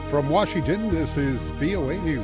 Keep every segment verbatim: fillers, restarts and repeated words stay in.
From Washington, this is V O A News.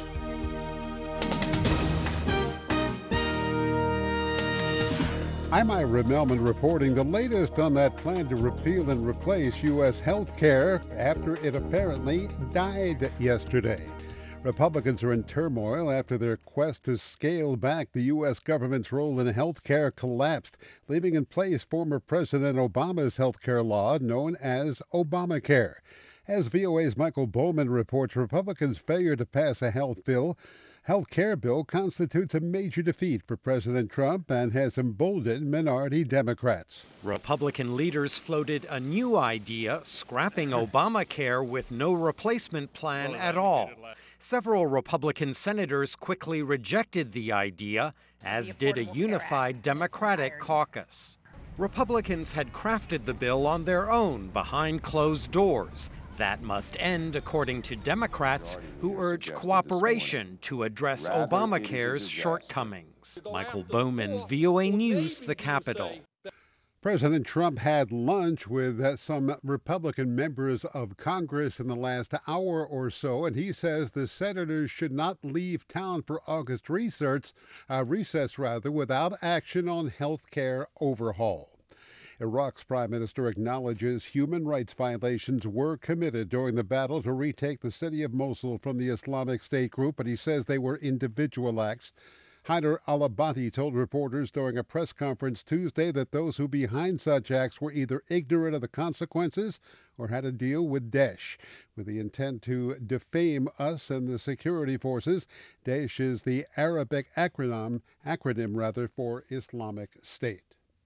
I'm Ira Melman reporting the latest on that plan to repeal and replace U S health care after it apparently died yesterday. Republicans are in turmoil after their quest to scale back the U S government's role in health care collapsed, leaving in place former President Obama's health care law known as Obamacare. As V O A's Michael Bowman reports, Republicans' failure to pass a health bill, health care bill constitutes a major defeat for President Trump and has emboldened minority Democrats. Republican leaders floated a new idea, scrapping Obamacare with no replacement plan at all. Several Republican senators quickly rejected the idea, as did a unified Democratic caucus. Republicans had crafted the bill on their own behind closed doors. That must end, according to Democrats, who urge cooperation to address Obamacare's shortcomings. Michael Bowman, V O A News, the Capitol. President Trump had lunch with uh, some Republican members of Congress in the last hour or so, and he says the senators should not leave town for August research, uh, recess rather, without action on health care overhaul. Iraq's prime minister acknowledges human rights violations were committed during the battle to retake the city of Mosul from the Islamic State group, but he says they were individual acts. Haider al-Abadi told reporters during a press conference Tuesday that those who behind such acts were either ignorant of the consequences or had a deal with Daesh with the intent to defame us and the security forces. Daesh is the Arabic acronym, acronym rather, for Islamic State.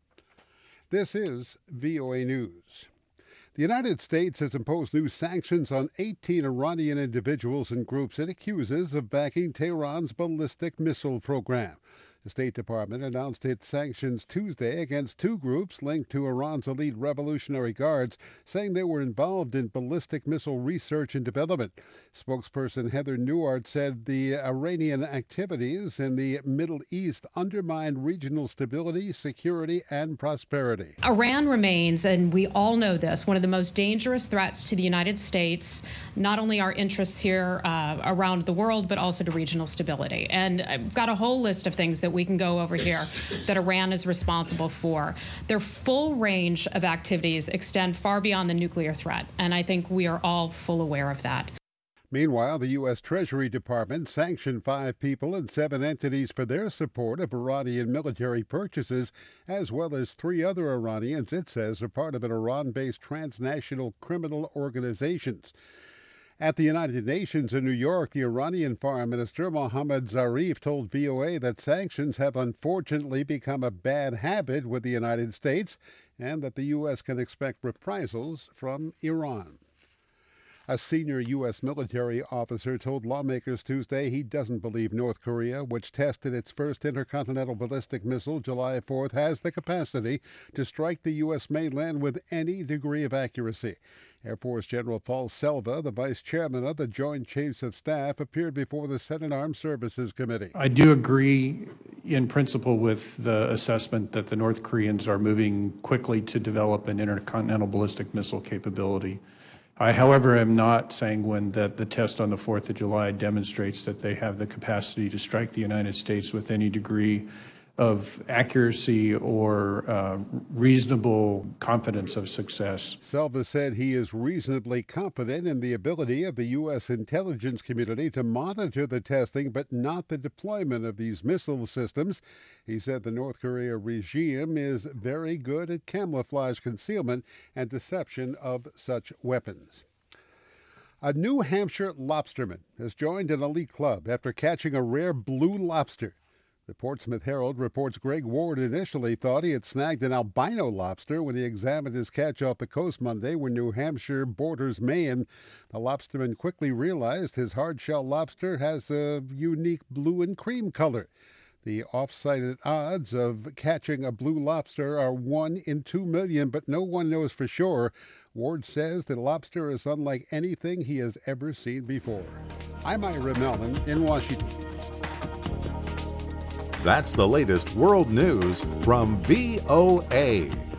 This is V O A News. The United States has imposed new sanctions on eighteen Iranian individuals and groups it accuses of backing Tehran's ballistic missile program. The State Department announced its sanctions Tuesday against two groups linked to Iran's elite Revolutionary Guards, saying they were involved in ballistic missile research and development. Spokesperson Heather Nauert said the Iranian activities in the Middle East undermine regional stability, security, and prosperity. Iran remains, and we all know this, one of the most dangerous threats to the United States, not only our interests here uh, around the world, but also to regional stability. And I've got a whole list of things that we can go over here that Iran is responsible for. Their full range of activities extend far beyond the nuclear threat, and I think we are all full aware of that. Meanwhile, the U S Treasury Department sanctioned five people and seven entities for their support of Iranian military purchases, as well as three other Iranians it says are part of an Iran-based transnational criminal organizations. At the United Nations in New York, the Iranian Foreign Minister Mohammad Zarif told V O A that sanctions have unfortunately become a bad habit with the United States and that the U S can expect reprisals from Iran. A senior U S military officer told lawmakers Tuesday he doesn't believe North Korea, which tested its first intercontinental ballistic missile July fourth, has the capacity to strike the U S mainland with any degree of accuracy. Air Force General Paul Selva, the vice chairman of the Joint Chiefs of Staff, appeared before the Senate Armed Services Committee. I do agree in principle with the assessment that the North Koreans are moving quickly to develop an intercontinental ballistic missile capability. I, however, am not sanguine that the test on the fourth of July demonstrates that they have the capacity to strike the United States with any degree of accuracy or uh, reasonable confidence of success. Selva said he is reasonably confident in the ability of the U S intelligence community to monitor the testing, but not the deployment of these missile systems. He said the North Korea regime is very good at camouflage, concealment, and deception of such weapons. A New Hampshire lobsterman has joined an elite club after catching a rare blue lobster. The Portsmouth Herald reports Greg Ward initially thought he had snagged an albino lobster when he examined his catch off the coast Monday where New Hampshire borders Maine. The lobsterman quickly realized his hard-shell lobster has a unique blue and cream color. The off-sighted odds of catching a blue lobster are one in two million, but no one knows for sure. Ward says the lobster is unlike anything he has ever seen before. I'm Ira Melman in Washington. That's the latest world news from V O A.